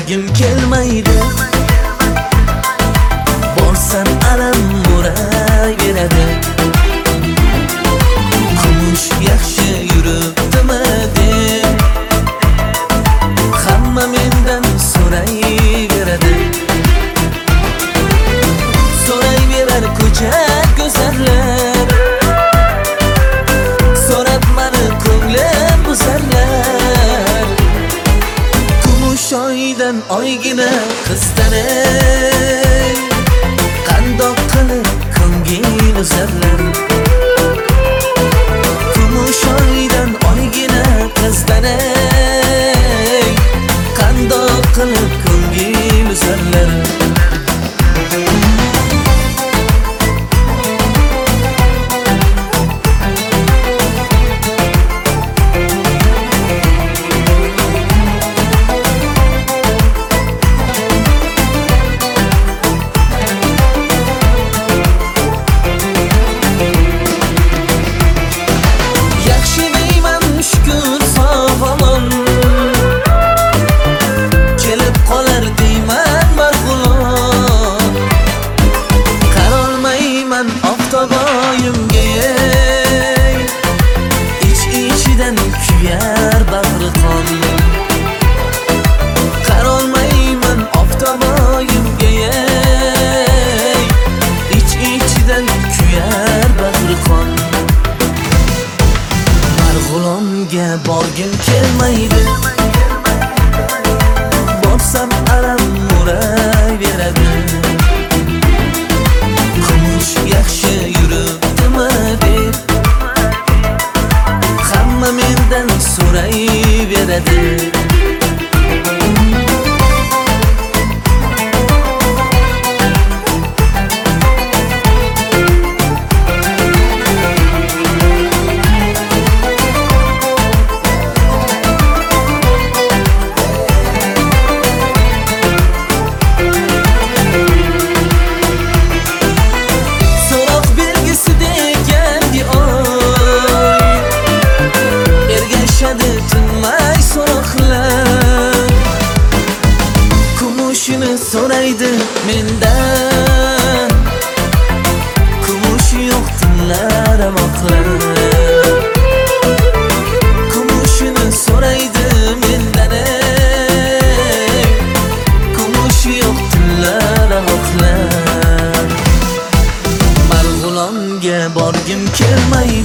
borgim kelmaydi. Borsam alam murayveradi. Kumush yaxshi yuribdimi deb hamma mendan so'rayveradi. So'rayverar ko'cha go'zallar, so'rab mani ko'nglim buzarlar. Kumush oydan oygina qizdan qandoq qilib ko'ngil uzarlar. Kumush oydan oygina qizdan qandoq qilib ko'ngil uzarlar. İç-içidan kuyar bag'ri qon. Qarolmayman oftoboyimga, ich-ichidan kuyar bag'ri qon. Marg'ilonga borgim kelmaydi. Borsam alam murayveradi. Kumush yaxshi yuribdimi deb hamma mendan so'rayveradi. Kumushni so'raydi mendan, kumush yo'q tunlar amoqlar. Kumushni so'raydi mendan, kumush yo'q tunlar amoqlar. Marg'ilonga borgim kelmaydi.